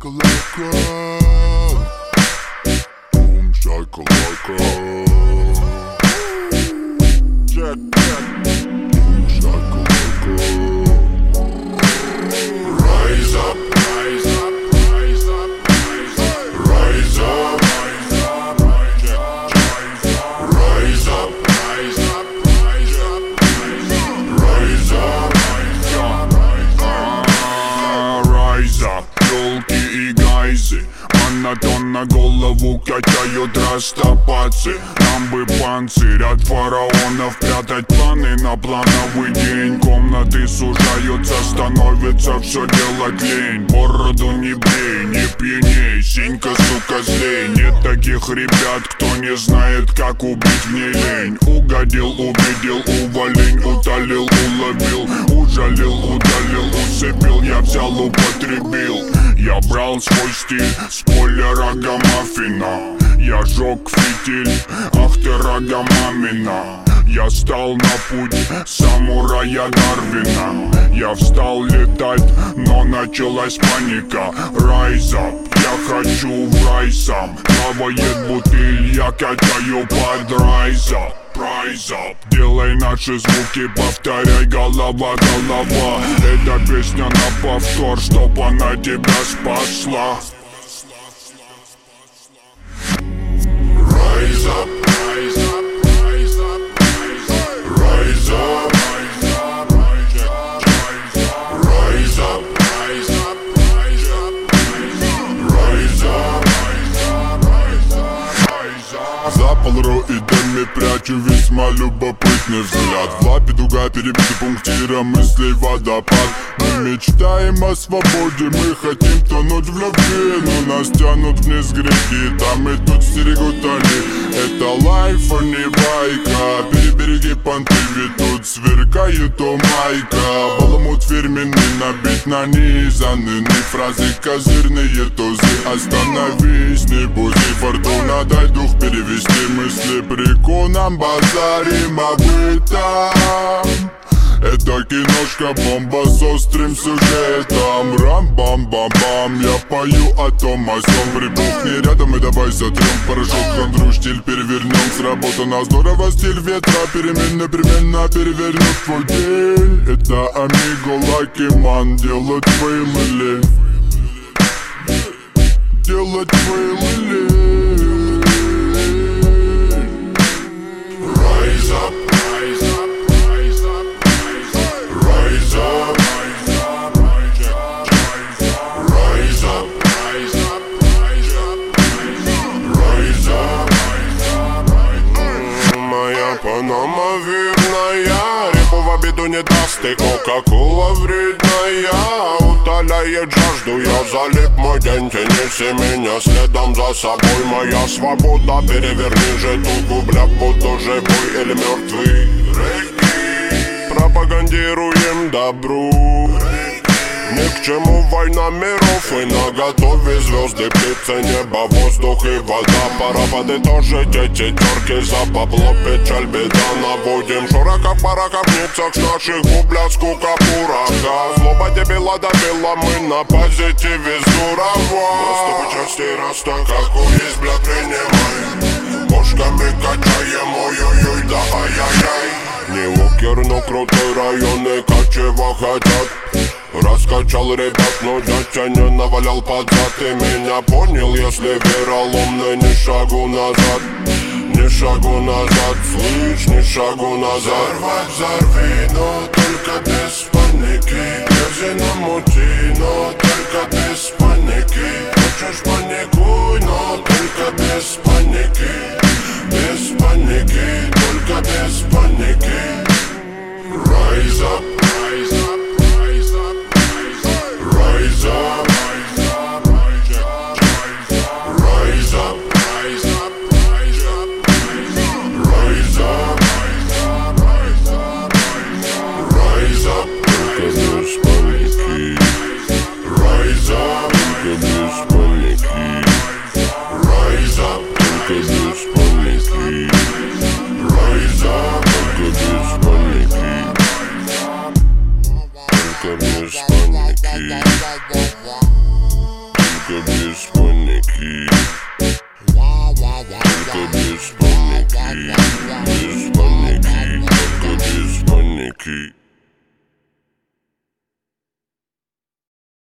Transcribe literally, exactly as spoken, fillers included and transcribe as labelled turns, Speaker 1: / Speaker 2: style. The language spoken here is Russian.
Speaker 1: shakalaka. Boom shakalaka. Check, check. Boom shakalaka. Rise up, rise up, rise up, rise up, rise up, rise up, rise up, rise up, rise up, rise up, rise up, rise up, ёлки и гайзы. Монотон на голову качают растопацы. Нам бы панцирь от фараонов, прятать планы на плановый день. Комнаты сужаются, становится все делать лень. Бороду не брей, не пьяней, синька, сука, злей. Нет таких ребят, кто не знает, как убить в ней лень. Угодил, увидел, уволень, утолил, уловил, ужалил, удалил, усыпил. Я взял, употребил. Я брал свой стиль с поля рогомаффина. Я жег фитиль, ах ты рогомамина. Я стал на путь самурая Дарвина. Я встал летать, но началась паника. Rise up, я хочу в рай сам. Плавает бутыль, я качаю под rise up. Rise up. Делай наши звуки, повторяй, голова, голова. Эта песня на повтор, чтоб она тебя спасла. Rise up, rise up, rise up, rise up, rise up, rise up, rise up, rise up, rise up, rise up. За полроидами прячу весьма любопытный взгляд. В лапе дуга перебита пунктиром мыслей водопад. Мы мечтаем о свободе, мы хотим тонуть в любви, но нас тянут вниз грехи, там и тут стерегут они. Это лайф, а не байка. Перебереги понты, ведь тут сверкает о майка. Баламут фирменный, набит нанизанный фразы, козырные тузы. Остановись, не бузи, фортуна, дай дух перевести мысли. Приконом базарим об этом. Это киношка бомба с острым сюжетом. Рам-бам-бам-бам. Я пою о том о сём. Прибухни рядом и давай сотрем. Порошок, хандру, штиль перевернем. Сработано здорово, стиль ветра. Перемен непременно перевернет твой день. Это Амиго, Лаки Ман. Делать фейлы. Делать фейлы. Rise up, rise up. Панама верная, репу в обиду не даст, и кока-кола вредная. Утоляет жажду, я залип, мой день, тянись меня следом за собой. Моя свобода, переверни жетуку, бля, буду живой или мертвый. Пропагандируем добру. Ни к чему война миров, и наготове звезды, птицы, небо, воздух и вода. Пора подытожить эти терки за бабло, печаль, беда. Наводим шураков, бараков, ницах, с наших губ, бля, скука, пурака. Злоба дебила добила, мы на позитиве здорово. Наступы части раста, как есть, бля, принимай. Бошками качаем, ой-ой-ой, да ай-яй-яй. Не лукер, но крутой район, и качево хотят. Раскачал ребят, но дядя не навалял под зад. Ты меня понял, если вероломный, ни шагу назад. Ни шагу назад, слышь, ни шагу назад. Взорвать взорви, но только без паники. Грязи намути, но только без паники. Хочешь паникуй, но только без паники. Без паники, только без паники. Rise up, rise up. Rise up, rise up, rise up, rise up, rise up, rise up, rise up, rise up, rise up, rise up, rise up, Только без паники. Только без паники. Без паники. Только без паники.